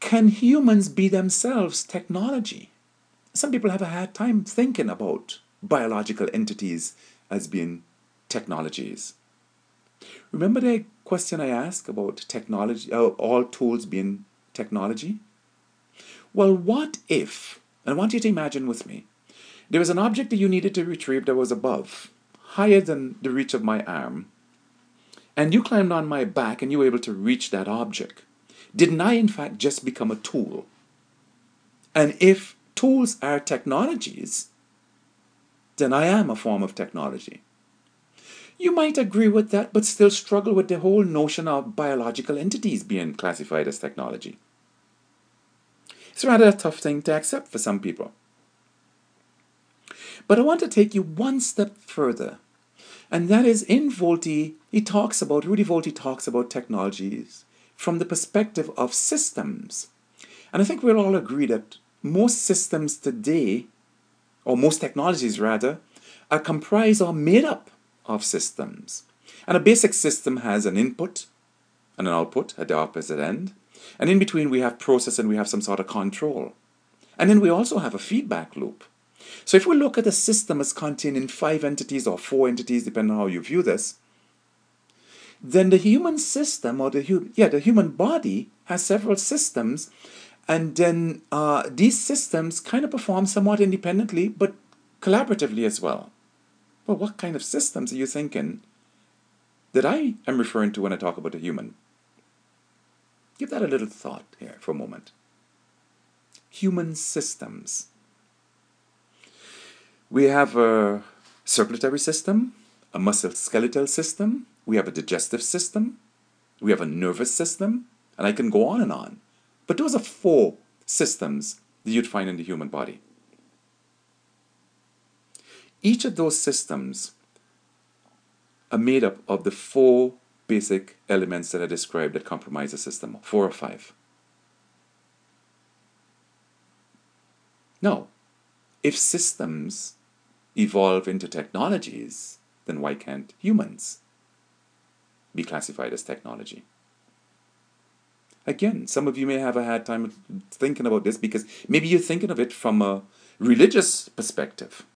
can humans be themselves technology? Some people have a hard time thinking about biological entities as being technologies. Remember the question I asked about technology, all tools being technology? Well, what if, and I want you to imagine with me, there was an object that you needed to retrieve that was above, higher than the reach of my arm, and you climbed on my back and you were able to reach that object. Didn't I, in fact, just become a tool? And if tools are technologies, then I am a form of technology. You might agree with that, but still struggle with the whole notion of biological entities being classified as technology. It's rather a tough thing to accept for some people. But I want to take you one step further, and that is in Volti, Rudy Volti talks about technologies from the perspective of systems. And I think we'll all agree that most systems today, or most technologies rather, are comprised or made up of systems. And a basic system has an input and an output at the opposite end. And in between we have process and we have some sort of control. And then we also have a feedback loop. So if we look at a system as containing 5 entities or 4 entities, depending on how you view this, then the human system or the human body has several systems, and then these systems kind of perform somewhat independently but collaboratively as well. Well, what kind of systems are you thinking that I am referring to when I talk about the human? Give that a little thought here for a moment. Human systems. We have a circulatory system, a musculoskeletal system, we have a digestive system, we have a nervous system, and I can go on and on. But those are 4 systems that you'd find in the human body. Each of those systems are made up of the 4 basic elements that I described that comprise a system, 4 or 5. Now, if systems evolve into technologies, then why can't humans be classified as technology? Again, some of you may have a hard time thinking about this because maybe you're thinking of it from a religious perspective.